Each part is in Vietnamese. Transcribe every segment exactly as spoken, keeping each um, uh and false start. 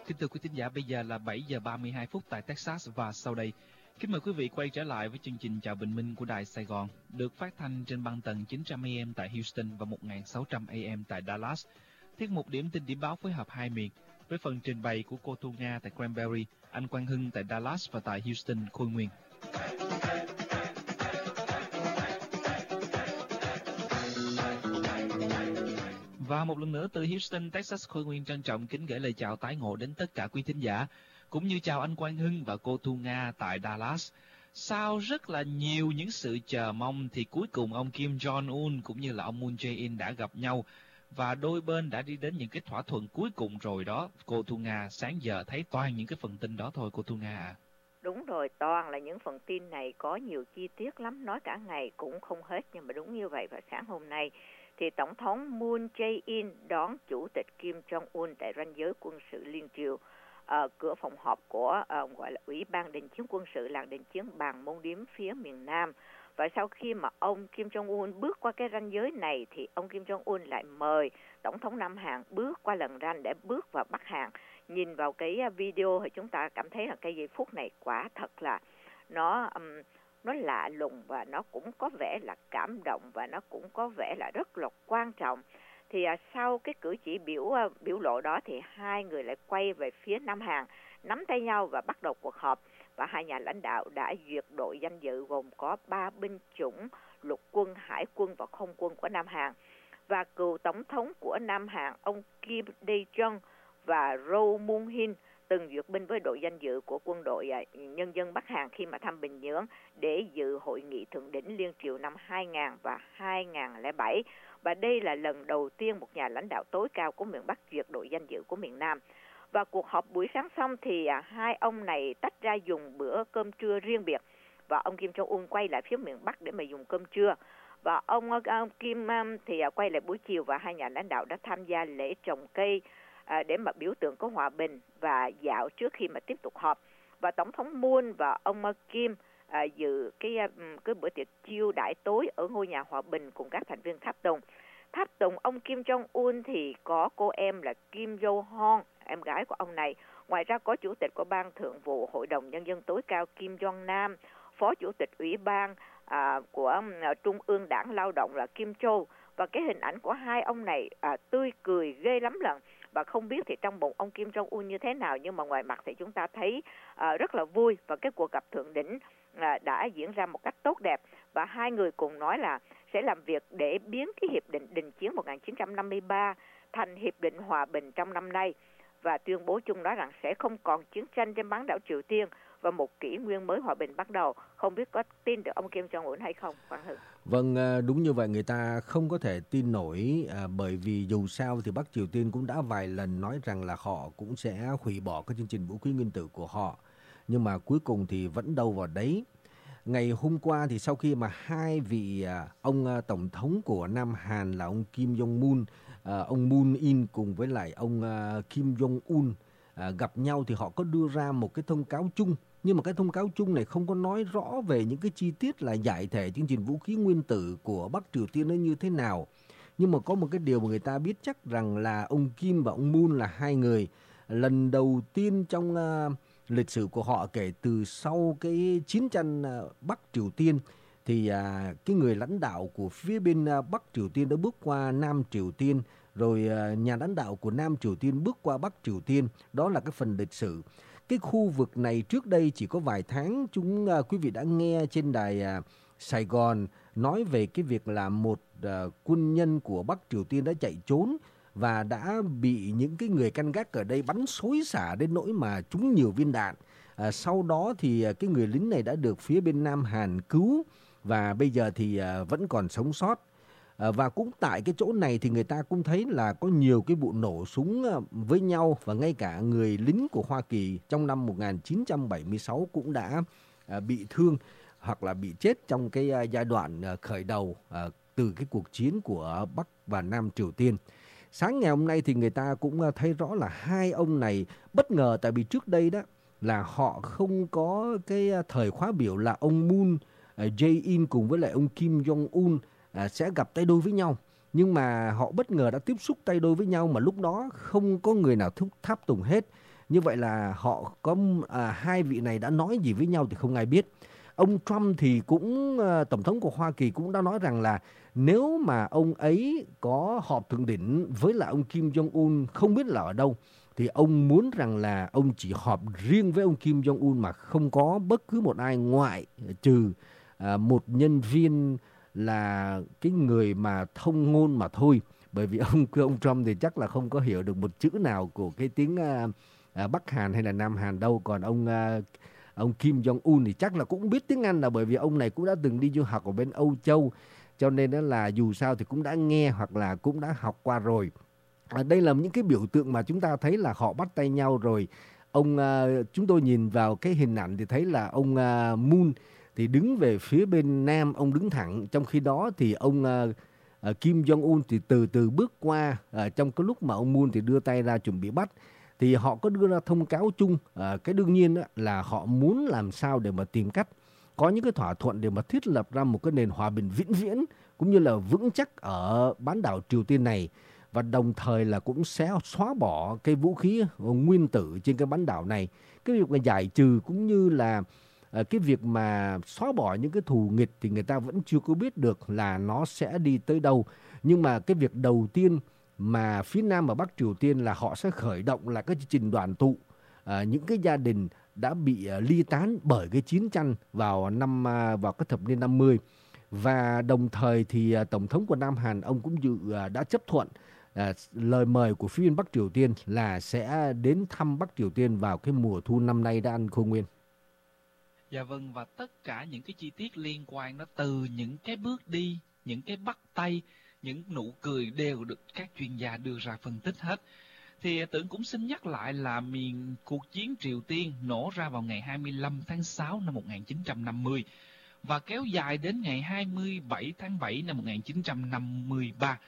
Kính thưa quý thính giả, bây giờ là bảy giờ ba mươi hai phút tại Texas và sau đây, kính mời quý vị quay trở lại với chương trình Chào Bình Minh của Đài Sài Gòn, được phát thanh trên băng tần chín trăm A M tại Houston và một nghìn sáu trăm A M tại Dallas. Tiết mục điểm tin điểm báo phối hợp hai miền với phần trình bày của cô Thu Nga tại Cranberry, anh Quang Hưng tại Dallas và tại Houston, Khôi Nguyên. Và một lần nữa từ Houston, Texas, Khôi Nguyên trân trọng kính gửi lời chào tái ngộ đến tất cả quý thính giả, cũng như chào anh Quang Hưng và cô Thu Nga tại Dallas. Sau rất là nhiều những sự chờ mong thì cuối cùng ông Kim Jong-un cũng như là ông Moon Jae-in đã gặp nhau và đôi bên đã đi đến những cái thỏa thuận cuối cùng rồi đó. Cô Thu Nga, sáng giờ thấy toàn những cái phần tin đó thôi cô Thu Nga ạ. À. Đúng rồi, toàn là những phần tin này có nhiều chi tiết lắm, nói cả ngày cũng không hết, nhưng mà đúng như vậy. Và sáng hôm nay thì Tổng thống Moon Jae-in đón Chủ tịch Kim Jong-un tại ranh giới quân sự liên triều, ở cửa phòng họp của uh, gọi là Ủy ban đình chiến quân sự làng đình chiến Bàn Môn Điếm phía miền Nam. Và sau khi mà ông Kim Jong-un bước qua cái ranh giới này thì ông Kim Jong-un lại mời Tổng thống Nam Hàn bước qua lần ranh để bước vào Bắc Hàn. Nhìn vào cái video thì chúng ta cảm thấy là cái giây phút này quả thật là nó um, nó lạ lùng và nó cũng có vẻ là cảm động và nó cũng có vẻ là rất là quan trọng. Thì à, sau cái cử chỉ biểu à, biểu lộ đó thì hai người lại quay về phía Nam Hàn, nắm tay nhau và bắt đầu cuộc họp. Và hai nhà lãnh đạo đã duyệt đội danh dự gồm có ba binh chủng lục quân, hải quân và không quân của Nam Hàn. Và cựu tổng thống của Nam Hàn, ông Kim Dae-jung và Roh Moo-hin từng duyệt binh với đội danh dự của quân đội nhân dân Bắc Hàn khi mà thăm Bình Nhưỡng để dự hội nghị thượng đỉnh liên triều năm hai nghìn và hai nghìn không trăm lẻ bảy. Và đây là lần đầu tiên một nhà lãnh đạo tối cao của miền Bắc duyệt đội danh dự của miền Nam. Và cuộc họp buổi sáng xong thì à, hai ông này tách ra dùng bữa cơm trưa riêng biệt. Và ông Kim Jong-un quay lại phía miền Bắc để mà dùng cơm trưa. Và ông, ông Kim um, thì à, quay lại buổi chiều và hai nhà lãnh đạo đã tham gia lễ trồng cây à, để mà biểu tượng có hòa bình và dạo trước khi mà tiếp tục họp. Và Tổng thống Moon và ông Kim à, dự cái, cái bữa tiệc chiêu đãi tối ở ngôi nhà hòa bình cùng các thành viên tháp tùng. Tháp tùng ông Kim Jong-un thì có cô em là Kim Yo-hon, em gái của ông này. Ngoài ra có Chủ tịch của Ban Thượng vụ Hội đồng Nhân dân tối cao Kim Jong-nam, Phó Chủ tịch Ủy ban à, của à, Trung ương Đảng Lao động là Kim Châu. Và cái hình ảnh của hai ông này à, tươi cười ghê lắm lần. Và không biết thì trong bụng ông Kim Jong-un như thế nào, nhưng mà ngoài mặt thì chúng ta thấy à, rất là vui. Và cái cuộc gặp thượng đỉnh à, đã diễn ra một cách tốt đẹp. Và hai người cùng nói là sẽ làm việc để biến cái hiệp định đình chiến một nghìn chín trăm năm mươi ba thành hiệp định hòa bình trong năm nay. Và tuyên bố chung nói rằng sẽ không còn chiến tranh trên bán đảo Triều Tiên và một kỷ nguyên mới hòa bình bắt đầu. Không biết có tin được ông Kim Jong-un hay không, Quang Hưng? Vâng, đúng như vậy, người ta không có thể tin nổi à, bởi vì dù sao thì Bắc Triều Tiên cũng đã vài lần nói rằng là họ cũng sẽ hủy bỏ cái chương trình vũ khí nguyên tử của họ. Nhưng mà cuối cùng thì vẫn đâu vào đấy. Ngày hôm qua thì sau khi mà hai vị à, ông à, tổng thống của Nam Hàn là ông Kim Jong-un, à, ông Moon In cùng với lại ông à, Kim Jong-un à, gặp nhau thì họ có đưa ra một cái thông cáo chung. Nhưng mà cái thông cáo chung này không có nói rõ về những cái chi tiết là giải thể chương trình vũ khí nguyên tử của Bắc Triều Tiên nó như thế nào. Nhưng mà có một cái điều mà người ta biết chắc rằng là ông Kim và ông Moon là hai người lần đầu tiên trong uh, lịch sử của họ kể từ sau cái chiến tranh uh, Bắc Triều Tiên thì uh, cái người lãnh đạo của phía bên uh, Bắc Triều Tiên đã bước qua Nam Triều Tiên, rồi uh, nhà lãnh đạo của Nam Triều Tiên bước qua Bắc Triều Tiên. Đó là cái phần lịch sử. Cái khu vực này trước đây chỉ có vài tháng chúng uh, quý vị đã nghe trên đài uh, Sài Gòn nói về cái việc là một uh, quân nhân của Bắc Triều Tiên đã chạy trốn và đã bị những cái người canh gác ở đây bắn xối xả đến nỗi mà trúng nhiều viên đạn. À, sau đó thì uh, cái người lính này đã được phía bên Nam Hàn cứu và bây giờ thì uh, vẫn còn sống sót. À, và cũng tại cái chỗ này thì người ta cũng thấy là có nhiều cái vụ nổ súng với nhau và ngay cả người lính của Hoa Kỳ trong năm một nghìn chín trăm bảy mươi sáu cũng đã à, bị thương hoặc là bị chết trong cái à, giai đoạn à, khởi đầu à, từ cái cuộc chiến của Bắc và Nam Triều Tiên. Sáng ngày hôm nay thì người ta cũng à, thấy rõ là hai ông này bất ngờ, tại vì trước đây đó là họ không có cái à, thời khóa biểu là ông Moon à, Jae-in cùng với lại ông Kim Jong-un À, sẽ gặp tay đôi với nhau. Nhưng mà họ bất ngờ đã tiếp xúc tay đôi với nhau mà lúc đó không có người nào thúc tháp tùng hết. Như vậy là họ có à, hai vị này đã nói gì với nhau thì không ai biết. Ông Trump thì cũng à, Tổng thống của Hoa Kỳ cũng đã nói rằng là nếu mà ông ấy có họp thượng đỉnh với lại ông Kim Jong-un không biết là ở đâu, thì ông muốn rằng là ông chỉ họp riêng với ông Kim Jong-un mà không có bất cứ một ai ngoại trừ à, một nhân viên là cái người mà thông ngôn mà thôi. Bởi vì ông ông Trump thì chắc là không có hiểu được một chữ nào của cái tiếng à, à, Bắc Hàn hay là Nam Hàn đâu. Còn ông à, ông Kim Jong-un thì chắc là cũng biết tiếng Anh, là bởi vì ông này cũng đã từng đi du học ở bên Âu Châu, cho nên đó là dù sao thì cũng đã nghe hoặc là cũng đã học qua rồi. À, đây là những cái biểu tượng mà chúng ta thấy là họ bắt tay nhau rồi. Ông à, chúng tôi nhìn vào cái hình ảnh thì thấy là ông à, Moon thì đứng về phía bên Nam, ông đứng thẳng, trong khi đó thì ông à, à, Kim Jong-un thì từ từ bước qua. À, trong cái lúc mà ông Moon thì đưa tay ra chuẩn bị bắt, thì họ có đưa ra thông cáo chung. À, cái đương nhiên đó là họ muốn làm sao để mà tìm cách có những cái thỏa thuận để mà thiết lập ra một cái nền hòa bình vĩnh viễn cũng như là vững chắc ở bán đảo Triều Tiên này, và đồng thời là cũng sẽ xóa bỏ cái vũ khí nguyên tử trên cái bán đảo này. Cái việc mà giải trừ cũng như là cái việc mà xóa bỏ những cái thù nghịch thì người ta vẫn chưa có biết được là nó sẽ đi tới đâu. Nhưng mà cái việc đầu tiên mà phía Nam và Bắc Triều Tiên là họ sẽ khởi động là cái chương trình đoàn tụ à, những cái gia đình đã bị uh, ly tán bởi cái chiến tranh vào năm uh, vào cái thập niên năm mươi. Và đồng thời thì uh, Tổng thống của Nam Hàn ông cũng dự uh, đã chấp thuận uh, lời mời của phía Bắc Triều Tiên là sẽ đến thăm Bắc Triều Tiên vào cái mùa thu năm nay đã ăn khô nguyên. Dạ vâng, và tất cả những cái chi tiết liên quan đó, từ những cái bước đi, những cái bắt tay, những nụ cười đều được các chuyên gia đưa ra phân tích hết. Thì Tưởng cũng xin nhắc lại là miền cuộc chiến Triều Tiên nổ ra vào ngày hai mươi lăm tháng sáu năm một nghìn chín trăm năm mươi và kéo dài đến ngày hai mươi bảy tháng bảy năm một nghìn chín trăm năm mươi ba.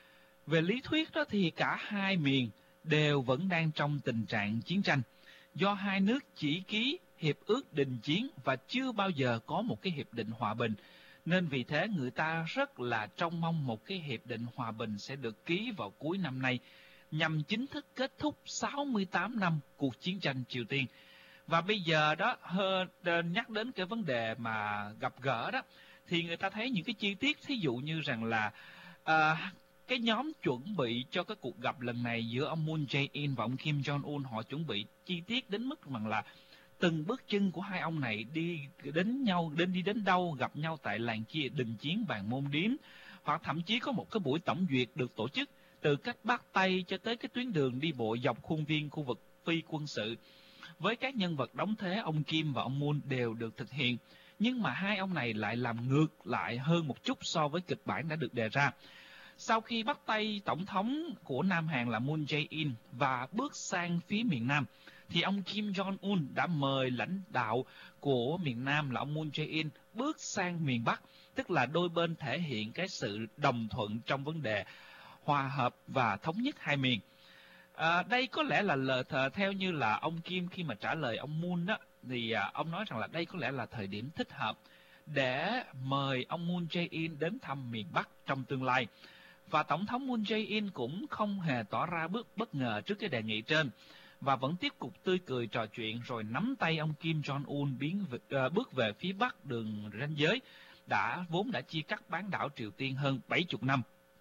Về lý thuyết đó thì cả hai miền đều vẫn đang trong tình trạng chiến tranh, do hai nước chỉ ký hiệp ước đình chiến và chưa bao giờ có một cái hiệp định hòa bình. Nên vì thế người ta rất là trông mong một cái hiệp định hòa bình sẽ được ký vào cuối năm nay, nhằm chính thức kết thúc sáu mươi tám năm cuộc chiến tranh Triều Tiên. Và bây giờ đó, nhắc đến cái vấn đề mà gặp gỡ đó, thì người ta thấy những cái chi tiết, thí dụ như rằng là à, cái nhóm chuẩn bị cho cái cuộc gặp lần này giữa ông Moon Jae-in và ông Kim Jong-un, họ chuẩn bị chi tiết đến mức rằng là từng bước chân của hai ông này đi đến nhau, đến đi đến đâu, gặp nhau tại làng chia đình chiến Bàn Môn Điếm, hoặc thậm chí có một cái buổi tổng duyệt được tổ chức từ cách bắt tay cho tới cái tuyến đường đi bộ dọc khuôn viên khu vực phi quân sự. Với các nhân vật đóng thế, ông Kim và ông Moon đều được thực hiện, nhưng mà hai ông này lại làm ngược lại hơn một chút so với kịch bản đã được đề ra. Sau khi bắt tay tổng thống của Nam Hàn là Moon Jae-in và bước sang phía miền Nam, thì ông Kim Jong-un đã mời lãnh đạo của miền Nam là ông Moon Jae-in bước sang miền Bắc, tức là đôi bên thể hiện cái sự đồng thuận trong vấn đề hòa hợp và thống nhất hai miền. À, đây có lẽ là lời thờ theo như là ông Kim khi mà trả lời ông Moon đó, thì à, ông nói rằng là đây có lẽ là thời điểm thích hợp để mời ông Moon Jae-in đến thăm miền Bắc trong tương lai. Và Tổng thống Moon Jae-in cũng không hề tỏ ra bước bất ngờ trước cái đề nghị trên, và vẫn tiếp tục tươi cười trò chuyện rồi nắm tay ông Kim Jong-un biến uh, bước về phía bắc đường ranh giới đã vốn đã chia cắt bán đảo Triều Tiên hơn bảy mươi năm.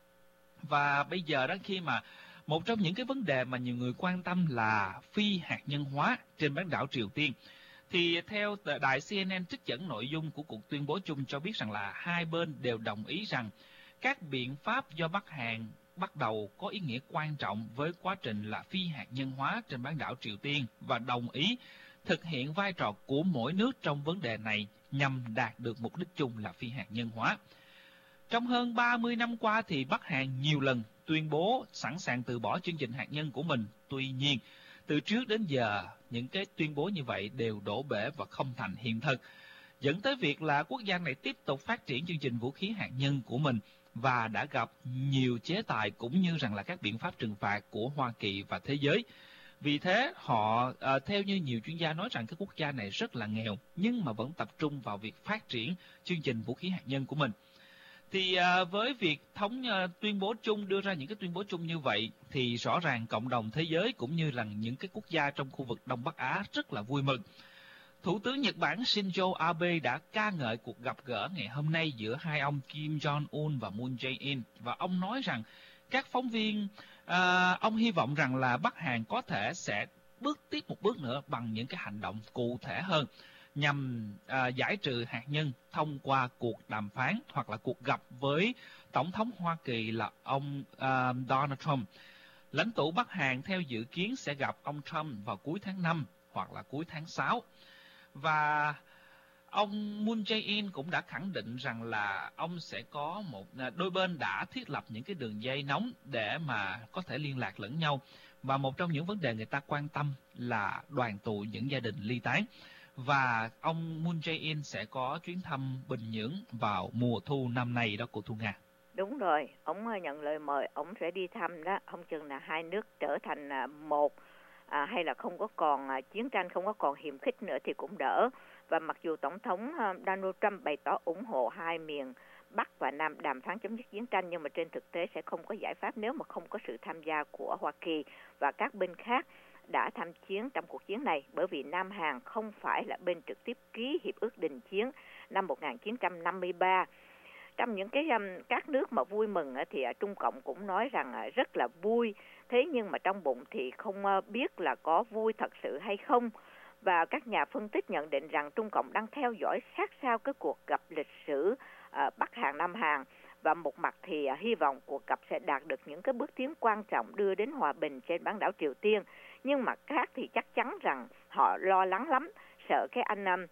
Và bây giờ đó, khi mà một trong những cái vấn đề mà nhiều người quan tâm là phi hạt nhân hóa trên bán đảo Triều Tiên, thì theo đài xê en en trích dẫn nội dung của cuộc tuyên bố chung cho biết rằng là hai bên đều đồng ý rằng các biện pháp do Bắc Hàn bắt đầu có ý nghĩa quan trọng với quá trình là phi hạt nhân hóa trên bán đảo Triều Tiên, và đồng ý thực hiện vai trò của mỗi nước trong vấn đề này nhằm đạt được mục đích chung là phi hạt nhân hóa. Trong hơn ba mươi năm qua thì Bắc Hàn nhiều lần tuyên bố sẵn sàng từ bỏ chương trình hạt nhân của mình. Tuy nhiên, từ trước đến giờ, những cái tuyên bố như vậy đều đổ bể và không thành hiện thực, dẫn tới việc là quốc gia này tiếp tục phát triển chương trình vũ khí hạt nhân của mình và đã gặp nhiều chế tài cũng như rằng là các biện pháp trừng phạt của Hoa Kỳ và thế giới. Vì thế, họ, à, theo như nhiều chuyên gia nói rằng cái quốc gia này rất là nghèo, nhưng mà vẫn tập trung vào việc phát triển chương trình vũ khí hạt nhân của mình. Thì à, với việc thống à, tuyên bố chung đưa ra những cái tuyên bố chung như vậy thì rõ ràng cộng đồng thế giới cũng như là những cái quốc gia trong khu vực Đông Bắc Á rất là vui mừng. Thủ tướng Nhật Bản Shinzo Abe đã ca ngợi cuộc gặp gỡ ngày hôm nay giữa hai ông Kim Jong-un và Moon Jae-in, và ông nói rằng các phóng viên, à, ông hy vọng rằng là Bắc Hàn có thể sẽ bước tiếp một bước nữa bằng những cái hành động cụ thể hơn nhằm à, giải trừ hạt nhân thông qua cuộc đàm phán hoặc là cuộc gặp với Tổng thống Hoa Kỳ là ông à, Donald Trump. Lãnh tụ Bắc Hàn theo dự kiến sẽ gặp ông Trump vào cuối tháng năm hoặc là cuối tháng sáu. Và ông Moon Jae-in cũng đã khẳng định rằng là ông sẽ có một đôi bên đã thiết lập những cái đường dây nóng để mà có thể liên lạc lẫn nhau. Và một trong những vấn đề người ta quan tâm là đoàn tụ những gia đình ly tán. Và ông Moon Jae-in sẽ có chuyến thăm Bình Nhưỡng vào mùa thu năm nay đó, cô Thu Nga. Đúng rồi, ông nhận lời mời, ông sẽ đi thăm đó, không chừng là hai nước trở thành một, à, hay là không có còn à, chiến tranh, không có còn hiềm khích nữa thì cũng đỡ. Và mặc dù Tổng thống Donald Trump bày tỏ ủng hộ hai miền Bắc và Nam đàm phán chấm dứt chiến tranh, nhưng mà trên thực tế sẽ không có giải pháp nếu mà không có sự tham gia của Hoa Kỳ và các bên khác đã tham chiến trong cuộc chiến này, bởi vì Nam Hàn không phải là bên trực tiếp ký hiệp ước đình chiến năm một nghìn chín trăm năm mươi ba. Trong những cái um, các nước mà vui mừng thì uh, Trung Cộng cũng nói rằng uh, rất là vui, thế nhưng mà trong bụng thì không uh, biết là có vui thật sự hay không. Và các nhà phân tích nhận định rằng Trung Cộng đang theo dõi sát sao cái cuộc gặp lịch sử uh, Bắc Hàn Nam Hàn, và một mặt thì uh, hy vọng cuộc gặp sẽ đạt được những cái bước tiến quan trọng đưa đến hòa bình trên bán đảo Triều Tiên, nhưng mặt khác thì chắc chắn rằng họ lo lắng lắm, sợ cái anh um,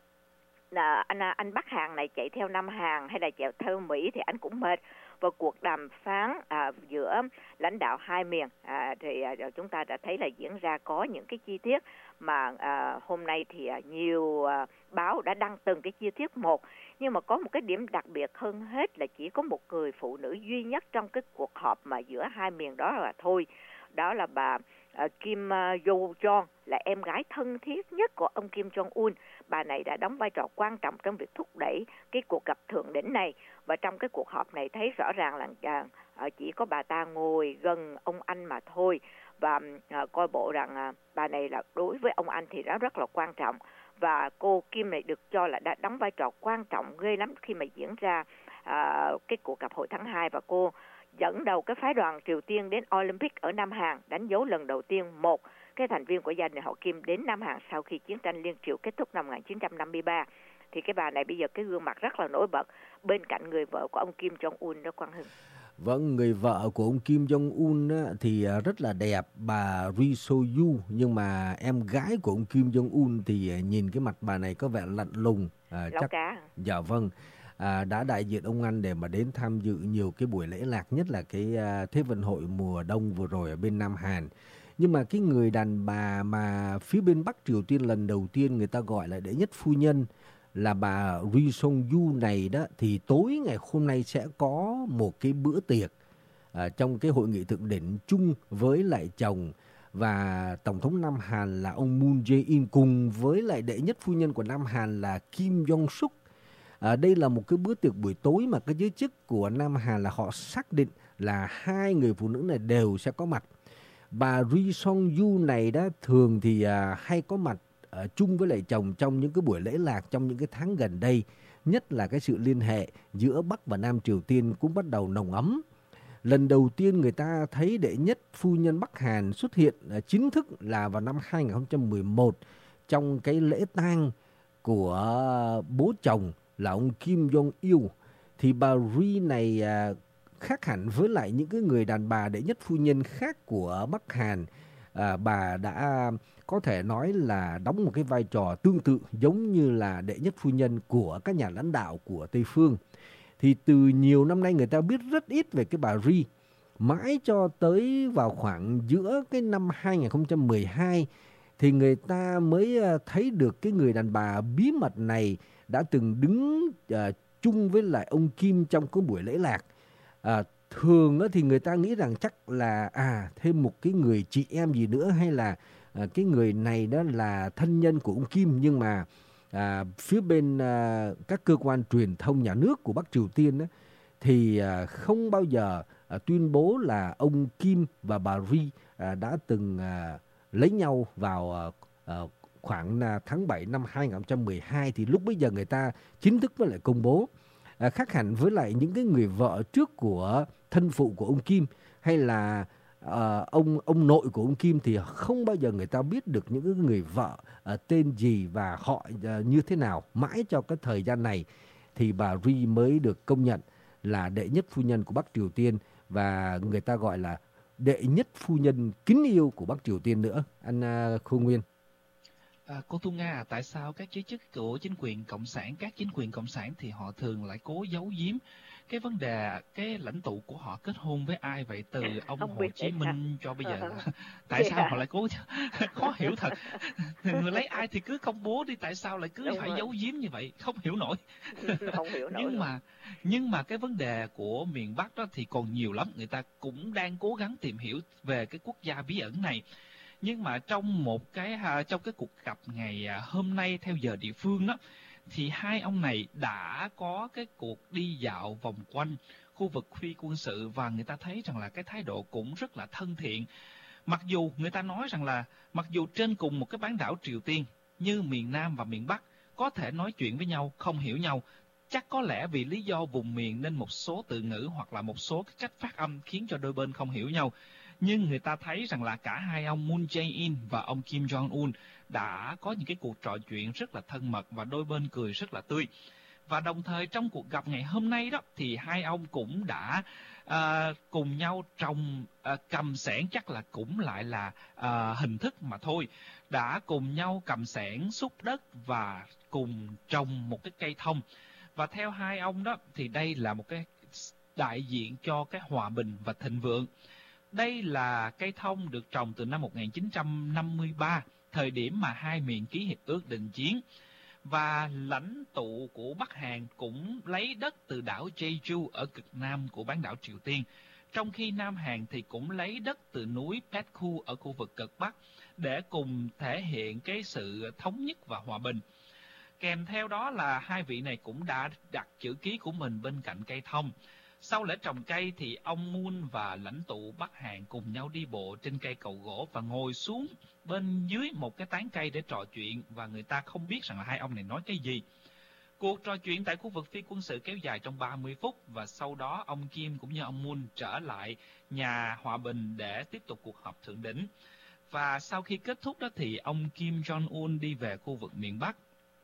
là anh anh Bắc Hàn này chạy theo Nam Hàn hay là chạy theo Mỹ thì anh cũng mệt. Và cuộc đàm phán à, giữa lãnh đạo hai miền à, thì à, chúng ta đã thấy là diễn ra có những cái chi tiết mà à, hôm nay thì à, nhiều à, báo đã đăng từng cái chi tiết một, nhưng mà có một cái điểm đặc biệt hơn hết là chỉ có một người phụ nữ duy nhất trong cái cuộc họp mà giữa hai miền đó là thôi, đó là bà uh, Kim uh, Yo Jong, là em gái thân thiết nhất của ông Kim Jong Un. Bà này đã đóng vai trò quan trọng trong việc thúc đẩy cái cuộc gặp thượng đỉnh này, và trong cái cuộc họp này thấy rõ ràng là uh, chỉ có bà ta ngồi gần ông anh mà thôi, và uh, coi bộ rằng uh, bà này là đối với ông anh thì nó rất là quan trọng, và cô Kim này được cho là đã đóng vai trò quan trọng ghê lắm khi mà diễn ra uh, cái cuộc gặp hồi tháng hai, và cô dẫn đầu cái phái đoàn Triều Tiên đến Olympic ở Nam Hàn, đánh dấu lần đầu tiên một cái thành viên của gia đình họ Kim đến Nam Hàn sau khi chiến tranh Liên Triều kết thúc năm một nghìn chín trăm năm mươi ba. Thì cái bà này bây giờ cái gương mặt rất là nổi bật bên cạnh người vợ của ông Kim Jong Un đó, Quang Hưng. Vâng, người vợ của ông Kim Jong Un thì rất là đẹp, bà Ri So-yu, nhưng mà em gái của ông Kim Jong Un thì nhìn cái mặt bà này có vẻ lạnh lùng. À, chắc cá. Dạ vâng. À, đã đại diện ông anh để mà đến tham dự nhiều cái buổi lễ lạc, nhất là cái uh, Thế vận hội mùa đông vừa rồi ở bên Nam Hàn. Nhưng mà cái người đàn bà mà phía bên Bắc Triều Tiên lần đầu tiên người ta gọi là đệ nhất phu nhân là bà Ri Song-yu này đó, thì tối ngày hôm nay sẽ có một cái bữa tiệc à, trong cái hội nghị thượng đỉnh chung với lại chồng và Tổng thống Nam Hàn là ông Moon Jae-in cùng với lại đệ nhất phu nhân của Nam Hàn là Kim Jong-suk. À, đây là một cái bữa tiệc buổi tối mà các giới chức của Nam Hàn là họ xác định là hai người phụ nữ này đều sẽ có mặt. Bà Ri Song-yu này đó thường thì à, hay có mặt à, chung với lại chồng trong những cái buổi lễ lạc trong những cái tháng gần đây, nhất là cái sự liên hệ giữa Bắc và Nam Triều Tiên cũng bắt đầu nồng ấm. Lần đầu tiên người ta thấy đệ nhất phu nhân Bắc Hàn xuất hiện à, chính thức là vào năm hai nghìn không trăm mười một trong cái lễ tang của bố chồng là ông Kim Jong-il. Thì bà Ri này à, khác hẳn với lại những cái người đàn bà đệ nhất phu nhân khác của Bắc Hàn. À, bà đã có thể nói là đóng một cái vai trò tương tự giống như là đệ nhất phu nhân của các nhà lãnh đạo của Tây Phương. Thì từ nhiều năm nay người ta biết rất ít về cái bà Ri. Mãi cho tới vào khoảng giữa cái năm hai nghìn không trăm mười hai thì người ta mới thấy được cái người đàn bà bí mật này đã từng đứng uh, chung với lại ông Kim trong cái buổi lễ lạc. À, thường thì người ta nghĩ rằng chắc là à thêm một cái người chị em gì nữa, hay là à, cái người này đó là thân nhân của ông Kim. Nhưng mà à, phía bên à, các cơ quan truyền thông nhà nước của Bắc Triều Tiên đó, thì à, không bao giờ à, tuyên bố là ông Kim và bà Ri à, đã từng à, lấy nhau vào à, à, khoảng à, tháng bảy năm hai không một hai, thì lúc bấy giờ người ta chính thức mới lại công bố. À, khác hẳn với lại những cái người vợ trước của thân phụ của ông Kim, hay là à, ông ông nội của ông Kim, thì không bao giờ người ta biết được những cái người vợ à, tên gì và họ à, như thế nào. Mãi cho cái thời gian này thì bà Ri mới được công nhận là đệ nhất phu nhân của Bắc Triều Tiên, và người ta gọi là đệ nhất phu nhân kính yêu của Bắc Triều Tiên nữa. Anh uh, Khôi Nguyên. À, cô Thu Nga, tại sao các giới chức của chính quyền cộng sản, các chính quyền cộng sản thì họ thường lại cố giấu giếm cái vấn đề cái lãnh tụ của họ kết hôn với ai vậy, từ ông Không Hồ biết Chí tại sao. Minh cho bây giờ là tại sao Yeah. họ lại cố khó hiểu thật. Người lấy ai thì cứ công bố đi, tại sao lại cứ Đúng phải rồi. giấu giếm như vậy, không hiểu nổi. Không hiểu nổi nhưng luôn. mà nhưng mà cái vấn đề của miền Bắc đó thì còn nhiều lắm, người ta cũng đang cố gắng tìm hiểu về cái quốc gia bí ẩn này. Nhưng mà trong một cái à, trong cái cuộc gặp ngày à, hôm nay theo giờ địa phương đó, thì hai ông này đã có cái cuộc đi dạo vòng quanh khu vực phi quân sự, và người ta thấy rằng là cái thái độ cũng rất là thân thiện. Mặc dù người ta nói rằng là mặc dù trên cùng một cái bán đảo Triều Tiên như miền Nam và miền Bắc có thể nói chuyện với nhau, không hiểu nhau, chắc có lẽ vì lý do vùng miền nên một số từ ngữ hoặc là một số cái cách phát âm khiến cho đôi bên không hiểu nhau. Nhưng người ta thấy rằng là cả hai ông Moon Jae-in và ông Kim Jong-un đã có những cái cuộc trò chuyện rất là thân mật và đôi bên cười rất là tươi. Và đồng thời trong cuộc gặp ngày hôm nay đó thì hai ông cũng đã à, cùng nhau trồng à, cầm xẻng, chắc là cũng lại là à, hình thức mà thôi, đã cùng nhau cầm xẻng xúc đất và cùng trồng một cái cây thông. Và theo hai ông đó thì đây là một cái đại diện cho cái hòa bình và thịnh vượng. Đây là cây thông được trồng từ năm một nghìn chín trăm năm mươi ba, thời điểm mà hai miền ký hiệp ước đình chiến. Và lãnh tụ của Bắc Hàn cũng lấy đất từ đảo Jeju ở cực nam của bán đảo Triều Tiên, trong khi Nam Hàn thì cũng lấy đất từ núi Pekku ở khu vực cực Bắc để cùng thể hiện cái sự thống nhất và hòa bình. Kèm theo đó là hai vị này cũng đã đặt chữ ký của mình bên cạnh cây thông. Sau lễ trồng cây thì ông Moon và lãnh tụ Bắc Hàn cùng nhau đi bộ trên cây cầu gỗ và ngồi xuống bên dưới một cái tán cây để trò chuyện, và người ta không biết rằng là hai ông này nói cái gì. Cuộc trò chuyện tại khu vực phi quân sự kéo dài trong ba mươi phút, và sau đó ông Kim cũng như ông Moon trở lại nhà hòa bình để tiếp tục cuộc họp thượng đỉnh. Và sau khi kết thúc đó thì ông Kim Jong-un đi về khu vực miền Bắc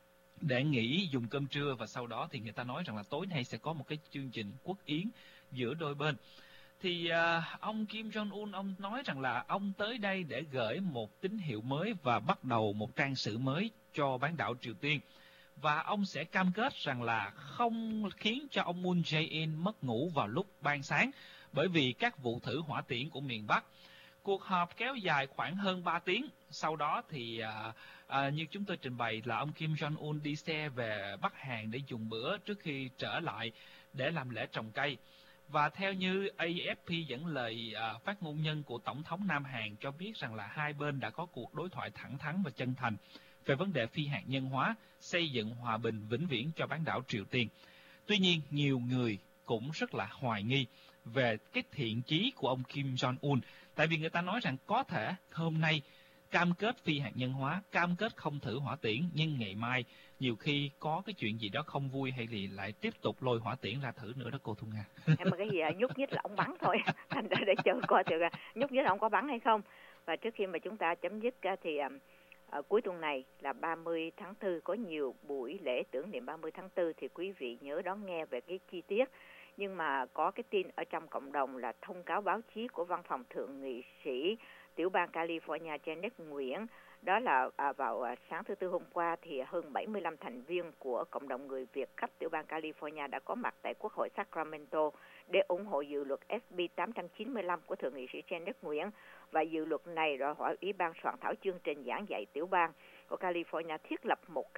để nghỉ dùng cơm trưa, và sau đó thì người ta nói rằng là tối nay sẽ có một cái chương trình quốc yến giữa đôi bên. Thì uh, ông Kim Jong-un ông nói rằng là ông tới đây để gửi một tín hiệu mới và bắt đầu một trang sử mới cho bán đảo Triều Tiên. Và ông sẽ cam kết rằng là không khiến cho ông Moon Jae-in mất ngủ vào lúc ban sáng bởi vì các vụ thử hỏa tiễn của miền Bắc. Cuộc họp kéo dài khoảng hơn ba tiếng. Sau đó thì uh, uh, như chúng tôi trình bày là ông Kim Jong-un đi xe về Bắc Hàn để dùng bữa trước khi trở lại để làm lễ trồng cây. Và theo như A F P dẫn lời uh, phát ngôn nhân của Tổng thống Nam Hàn cho biết rằng là hai bên đã có cuộc đối thoại thẳng thắn và chân thành về vấn đề phi hạt nhân hóa, xây dựng hòa bình vĩnh viễn cho bán đảo Triều Tiên. Tuy nhiên, nhiều người cũng rất là hoài nghi về cái thiện chí của ông Kim Jong-un, tại vì người ta nói rằng có thể hôm nay cam kết phi hạt nhân hóa, cam kết không thử hỏa tiễn, nhưng ngày mai nhiều khi có cái chuyện gì đó không vui hay thì lại tiếp tục lôi hỏa tiễn ra thử nữa đó cô Thu Nga. Em mà cái gì à, nhúc nhích là ông bắn thôi, thành ra để chờ coi thì nhúc nhích là ông có bắn hay không. Và trước khi mà chúng ta chấm dứt thì à, cuối tuần này là ba mươi tháng tư có nhiều buổi lễ tưởng niệm ba mươi tháng tư, thì quý vị nhớ đón nghe về cái chi tiết. Nhưng mà có cái tin ở trong cộng đồng là thông cáo báo chí của văn phòng thượng nghị sĩ tiểu bang California Janet Nguyễn. Đó là à, vào à, sáng thứ Tư hôm qua thì hơn bảy mươi lăm thành viên của cộng đồng người Việt khắp tiểu bang California đã có mặt tại Quốc hội Sacramento để ủng hộ dự luật S B tám trăm chín mươi lăm của thượng nghị sĩ Janet Nguyễn. Và dự luật này đòi hỏi Ủy ban soạn thảo chương trình giảng dạy tiểu bang của California thiết lập một cái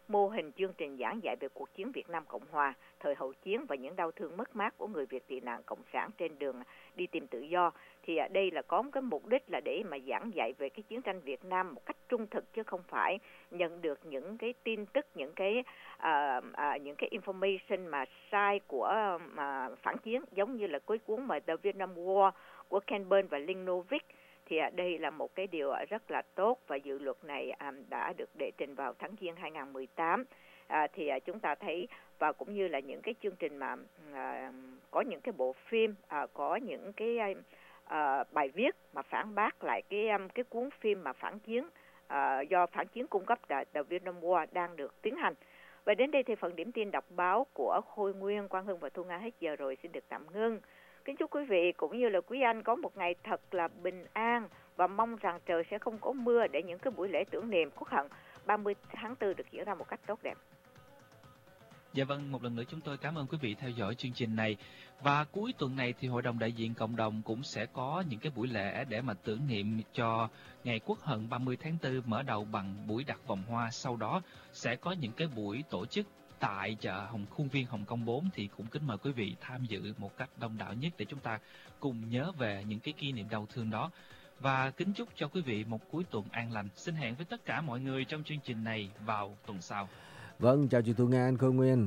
mô hình chương trình giảng dạy về cuộc chiến Việt Nam Cộng Hòa, thời hậu chiến và những đau thương mất mát của người Việt tị nạn cộng sản trên đường đi tìm tự do. Thì đây là có một cái mục đích là để mà giảng dạy về cái chiến tranh Việt Nam một cách trung thực, chứ không phải nhận được những cái tin tức, những cái uh, uh, những cái information mà sai của uh, phản chiến, giống như là cái cuốn mà The Vietnam War của Ken Burns và Lynn Novick. Thì đây là một cái điều rất là tốt, và dự luật này đã được đệ trình vào tháng Giêng hai không một tám. À, thì chúng ta thấy, và cũng như là những cái chương trình mà à, có những cái bộ phim, à, có những cái à, bài viết mà phản bác lại cái cái cuốn phim mà phản chiến à, do phản chiến cung cấp tại The Vietnam War đang được tiến hành. Và đến đây thì phần điểm tin đọc báo của Khôi Nguyên, Quang Hưng và Thu Nga hết giờ rồi, xin được tạm ngưng. Kính chúc quý vị cũng như là quý anh có một ngày thật là bình an, và mong rằng trời sẽ không có mưa để những cái buổi lễ tưởng niệm Quốc hận ba mươi tháng tư được diễn ra một cách tốt đẹp. Dạ vâng, một lần nữa chúng tôi cảm ơn quý vị theo dõi chương trình này. Và cuối tuần này thì Hội đồng đại diện cộng đồng cũng sẽ có những cái buổi lễ để mà tưởng niệm cho ngày Quốc hận ba mươi tháng tư, mở đầu bằng buổi đặt vòng hoa. Sau đó sẽ có những cái buổi tổ chức tại chợ Hồng Khuôn viên Hồng Kông bốn, thì cũng kính mời quý vị tham dự một cách đông đảo nhất để chúng ta cùng nhớ về những cái kỷ niệm đau thương đó. Và kính chúc cho quý vị một cuối tuần an lành. Xin hẹn với tất cả mọi người trong chương trình này vào tuần sau. Vâng, chào chị Thu Nga, anh Khôi Nguyên.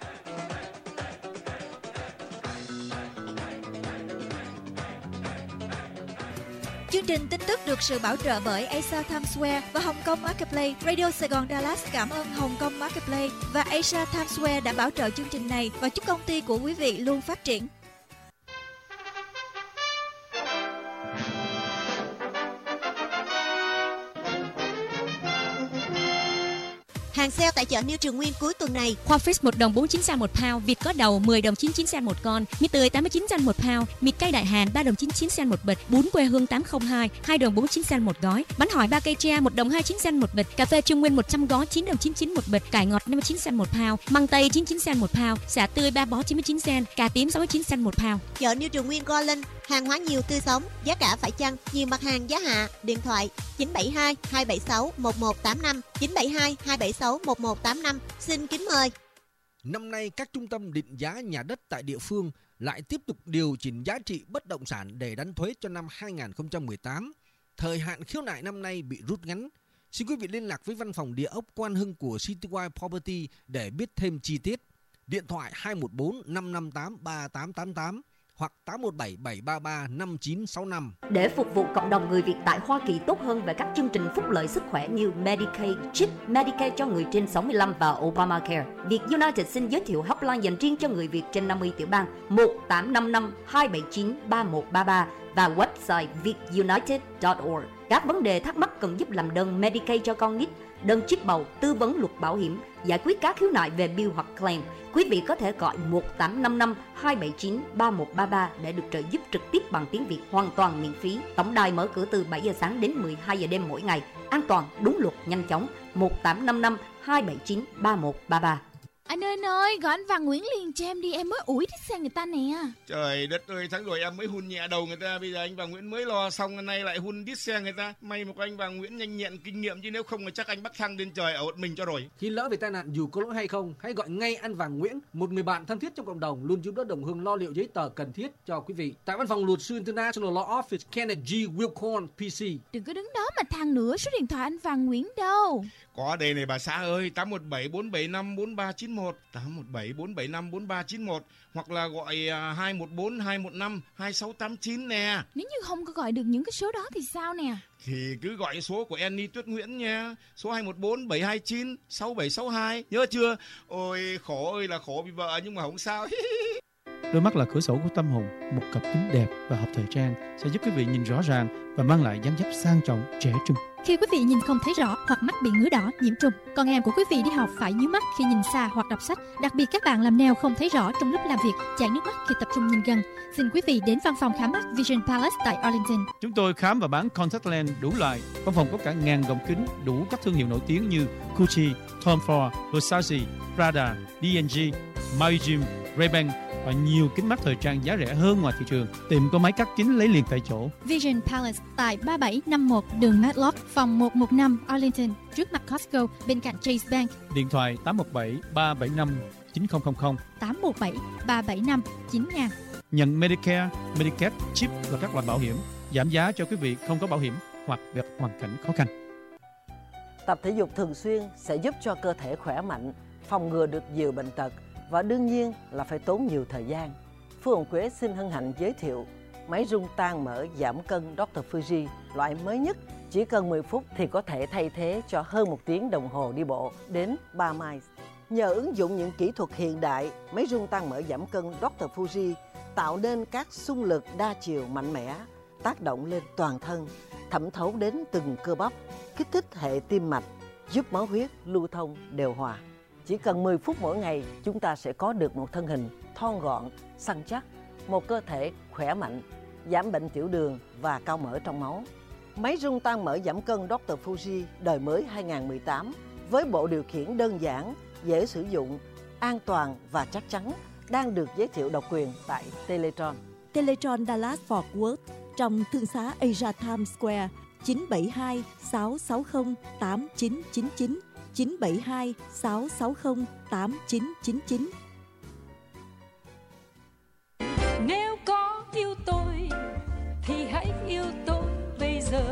Chương trình tin tức được sự bảo trợ bởi Asia Times Square và Hồng Kông Marketplace. Radio Sài Gòn Dallas cảm ơn Hồng Kông Marketplace và Asia Times Square đã bảo trợ chương trình này, và chúc công ty của quý vị luôn phát triển. Hàng sale tại chợ New Trường Nguyên cuối tuần này. Hoa Fritz một đồng bốn mươi chín cent một pound, vịt có đầu mười đồng chín mươi chín cent một con, mít tươi tám mươi chín cent một pound, mít cay Đại Hàn ba đồng chín mươi chín cent một bịch, bún quê hương tám không hai hai đồng bốn mươi chín cent một gói, bánh hỏi ba cây tre một đồng hai mươi chín cent một bịch, cà phê Trung Nguyên một trăm gói chín đồng chín mươi chín một bịch, cải ngọt năm mươi chín cent một pound, măng tây chín mươi chín cent một pound, sả tươi ba bó chín mươi chín cent, cà tím sáu mươi chín cent một pound. Chợ New Trường Nguyên Garland, hàng hóa nhiều tươi sống, giá cả phải chăng, nhiều mặt hàng giá hạ. Điện thoại chín bảy hai hai bảy sáu một một tám năm, chín bảy hai hai bảy sáu một một tám năm. Xin kính mời. Năm nay, các trung tâm định giá nhà đất tại địa phương lại tiếp tục điều chỉnh giá trị bất động sản để đánh thuế cho năm hai không một tám. Thời hạn khiếu nại năm nay bị rút ngắn. Xin quý vị liên lạc với văn phòng địa ốc Quan Hưng của Citywide Property để biết thêm chi tiết. Điện thoại hai một bốn năm năm tám ba tám tám tám hoặc tám một bảy bảy ba ba năm chín sáu năm. Để phục vụ cộng đồng người Việt tại Hoa Kỳ tốt hơn về các chương trình phúc lợi sức khỏe như Medicaid, chip Medicare cho người trên sáu mươi lăm và Obamacare, Việt United xin giới thiệu hotline dành riêng cho người Việt trên năm mươi tiểu bang một tám năm năm hai bảy chín ba một ba ba và website việt united chấm org. Các vấn đề thắc mắc cần giúp làm đơn Medicaid cho con nít, đơn chip bầu, tư vấn luật bảo hiểm, giải quyết các khiếu nại về bill hoặc claim, quý vị có thể gọi một tám năm năm hai bảy chín ba một ba ba để được trợ giúp trực tiếp bằng tiếng Việt hoàn toàn miễn phí. Tổng đài mở cửa từ bảy giờ sáng đến mười hai giờ đêm mỗi ngày. An toàn, đúng luật, nhanh chóng. một tám năm năm hai bảy chín ba một ba ba. Anh ơi anh ơi, gọi anh Văn Nguyễn liền cho em đi, em mới ủi thích xe người ta nè. Trời đất ơi, tháng rồi em mới hun nhẹ đầu người ta, bây giờ anh Văn Nguyễn mới lo xong, hôm nay lại hun đít xe người ta. May một anh Văn Nguyễn nhanh nhẹn kinh nghiệm, chứ nếu không thì chắc anh bắt thăng lên trời ở một mình cho rồi. Khi lỡ về tai nạn dù có lỗi hay không, hãy gọi ngay anh Văn Nguyễn, một người bạn thân thiết trong cộng đồng, luôn giúp đỡ đồng hương lo liệu giấy tờ cần thiết cho quý vị. Tại văn phòng luật sư International Law Office Kenneth G. Wilcorn P C. Đừng có đứng đó mà than nữa số điện thoại anh Văn Nguyễn đâu. Có đây này bà xã ơi, tám một bảy bốn bảy năm bốn ba chín một, tám một bảy bốn bảy năm bốn ba chín một, hoặc là gọi hai một bốn hai một năm hai sáu tám chín nè. Nếu như không có gọi được những cái số đó thì sao nè? Thì cứ gọi số của Annie Tuyết Nguyễn nha, số hai một bốn bảy hai chín sáu bảy sáu hai, nhớ chưa? Ôi khổ ơi là khổ vì vợ nhưng mà không sao. Đôi mắt là cửa sổ của tâm hồn, một cặp kính đẹp và hợp thời trang sẽ giúp quý vị nhìn rõ ràng và mang lại dáng dấp sang trọng, trẻ trung. Khi quý vị nhìn không thấy rõ hoặc mắt bị ngứa đỏ, nhiễm trùng, con em của quý vị đi học phải nhíu mắt khi nhìn xa hoặc đọc sách. Đặc biệt các bạn làm nail không thấy rõ trong lúc làm việc, chảy nước mắt khi tập trung nhìn gần. Xin quý vị đến văn phòng khám mắt Vision Palace tại Arlington. Chúng tôi khám và bán contact lens đủ loại. Văn phòng có cả ngàn gọng kính đủ các thương hiệu nổi tiếng như Gucci, Tom Ford, Versace, Prada, D and G, Maui Jim, Ray-Ban, và nhiều kính mắt thời trang giá rẻ hơn ngoài thị trường. Tiệm có máy cắt kính lấy liền tại chỗ. Vision Palace tại ba bảy năm mốt đường Matlock, phòng một một năm Arlington, trước mặt Costco, bên cạnh Chase Bank. Điện thoại tám một bảy ba bảy năm chín không không không, tám một bảy ba bảy năm chín nghìn. Nhận Medicare, Medicaid, chip và các loại bảo hiểm, giảm giá cho quý vị không có bảo hiểm hoặc gặp hoàn cảnh khó khăn. Tập thể dục thường xuyên sẽ giúp cho cơ thể khỏe mạnh, phòng ngừa được nhiều bệnh tật và đương nhiên là phải tốn nhiều thời gian. Phương Hồng Quế xin hân hạnh giới thiệu máy rung tan mỡ giảm cân doctor Fuji, loại mới nhất, chỉ cần mười phút thì có thể thay thế cho hơn một tiếng đồng hồ đi bộ đến ba miles. Nhờ ứng dụng những kỹ thuật hiện đại, máy rung tan mỡ giảm cân doctor Fuji tạo nên các xung lực đa chiều mạnh mẽ, tác động lên toàn thân, thẩm thấu đến từng cơ bắp, kích thích hệ tim mạch, giúp máu huyết lưu thông đều hòa. Chỉ cần mười phút mỗi ngày, chúng ta sẽ có được một thân hình thon gọn, săn chắc, một cơ thể khỏe mạnh, giảm bệnh tiểu đường và cao mỡ trong máu. Máy rung tan mỡ giảm cân doctor Fuji đời mới hai không một tám với bộ điều khiển đơn giản, dễ sử dụng, an toàn và chắc chắn đang được giới thiệu độc quyền tại Teletron. Teletron Dallas Fort Worth trong thương xá Asia Times Square chín bảy hai sáu sáu không tám chín chín chín, chín bảy hai sáu sáu không tám chín chín chín. Nếu có yêu tôi thì hãy yêu tôi bây giờ.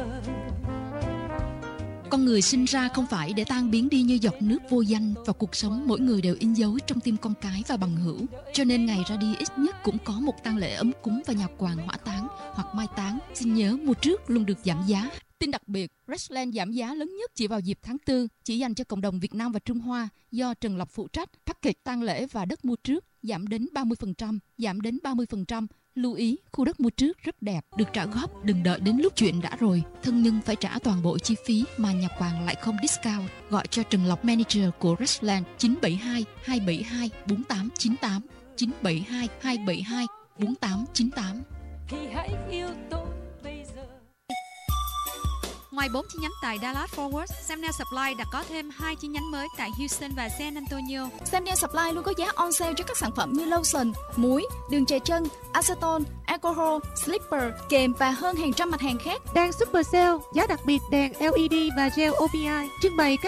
Con người sinh ra không phải để tan biến đi như giọt nước vô danh, và cuộc sống mỗi người đều in dấu trong tim con cái và bằng hữu. Cho nên ngày ra đi ít nhất cũng có một tang lễ ấm cúng và nhạc quản hỏa táng hoặc mai táng. Xin nhớ mua trước luôn được giảm giá. Tin đặc biệt, Restland giảm giá lớn nhất chỉ vào dịp tháng tư, chỉ dành cho cộng đồng Việt Nam và Trung Hoa do Trần Lập phụ trách. Package tang lễ và đất mua trước giảm đến ba mươi phần trăm, giảm đến ba mươi phần trăm. Lưu ý, khu đất mua trước rất đẹp, được trả góp, đừng đợi đến lúc chuyện đã rồi. Thân nhân phải trả toàn bộ chi phí mà nhà quản lại không discount. Gọi cho Trần Lộc Manager của Restland chín bảy hai hai bảy hai bốn tám chín tám, chín bảy hai hai bảy hai bốn tám chín tám. Thì hãy yêu tôi bây giờ. Ngoài bốn chi nhánh tại Dallas Fort Worth, Samuel Supply đã có thêm hai chi nhánh mới tại Houston và San Antonio. Samuel Supply luôn có giá on sale cho các sản phẩm như lotion, muối, đường chè chân, acetone, alcohol, slipper, kềm và hơn hàng trăm mặt hàng khác. Đang super sale, giá đặc biệt đèn lờ e đê và gel o pê i, trưng bày các